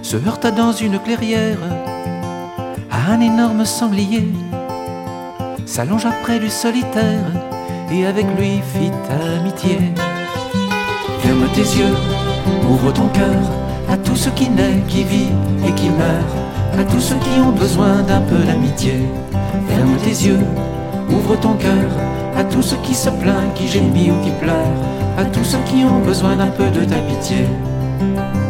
se heurta dans une clairière à un énorme sanglier, s'allongea près du solitaire et avec lui fit amitié. Ferme tes yeux, ouvre ton cœur à tout ce qui naît, qui vit et qui meurt, à tous ceux qui ont besoin d'un peu d'amitié. Ferme tes yeux, ouvre ton cœur à tous ceux qui se plaignent, qui gémit ou qui pleurent, à tous ceux qui ont besoin d'un peu de ta pitié.